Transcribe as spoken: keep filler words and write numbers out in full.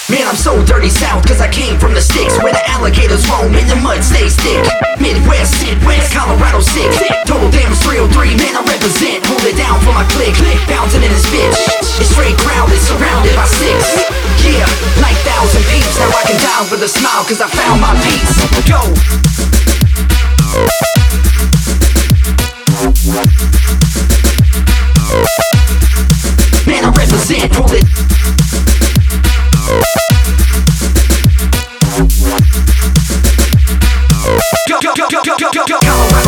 Man, I'm so dirty south, cause I came from the sticks, where the alligators roam and the mud stays thick. Midwest, Midwest, Colorado sick. Total damn three oh three, man, I represent. Hold it down for my clique, bouncing in this bitch. It's straight crowded, surrounded by six. Yeah, like thousand peeps. Now I can die with a smile, cause I found my peace. Go! Man, I represent, hold it. Go, go, go, go, go, go, go, Colorado.